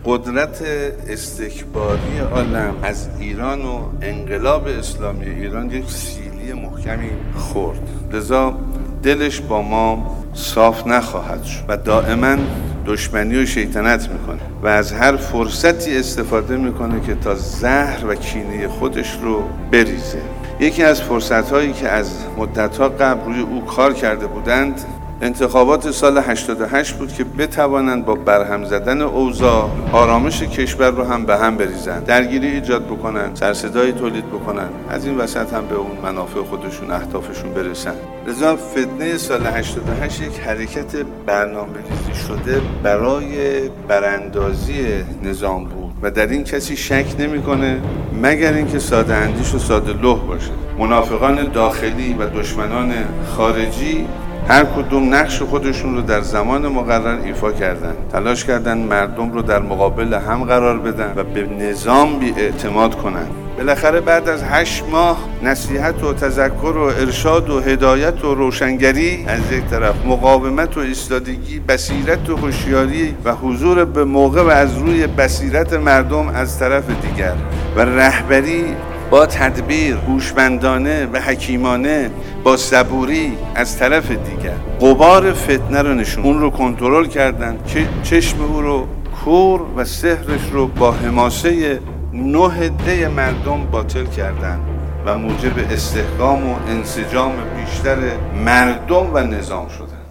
قدرت استکباری عالم از ایران و انقلاب اسلامی ایران یک سیلی محکمی خورد، لذا دلش با ما صاف نخواهد شد و دائما دشمنی و شیطنت میکنه و از هر فرصتی استفاده میکنه که تا زهر و کینه خودش رو بریزه. یکی از فرصت‌هایی که از مدت‌ها قبل روی او کار کرده بودند انتخابات سال 88 بود که بتوانند با برهم زدن اوضاع آرامش کشور رو هم به هم بریزند، درگیری ایجاد بکنند، سرصدایی تولید بکنند، از این وسط هم به اون منافع خودشون اهدافشون برسند. لذا فتنه سال 88 یک حرکت برنامه‌ریزی شده برای براندازی نظام بود و در این کسی شک نمی‌کنه مگر اینکه ساده اندیش و ساده لوح باشه. منافقان داخلی و دشمنان خارجی هر کدوم نقش خودشون رو در زمان مقرر ایفا کردن، تلاش کردن مردم رو در مقابل هم قرار بدن و به نظام بی‌اعتماد کنن. بالاخره بعد از 8 ماه نصیحت و تذکر و ارشاد و هدایت و روشنگری از یک طرف، مقاومت و ایستادگی، بصیرت و هوشیاری و حضور به موقع و از روی بصیرت مردم از طرف دیگر و رهبری با تدبیر، هوشمندانه و حکیمانه، با صبوری از طرف دیگر، غبار فتنه رو نشون، اون رو کنترل کردن که چشم او رو کور و سحرش رو با حماسه 9 ده مردم باطل کردن و موجب استحکام و انسجام بیشتر مردم و نظام شدن.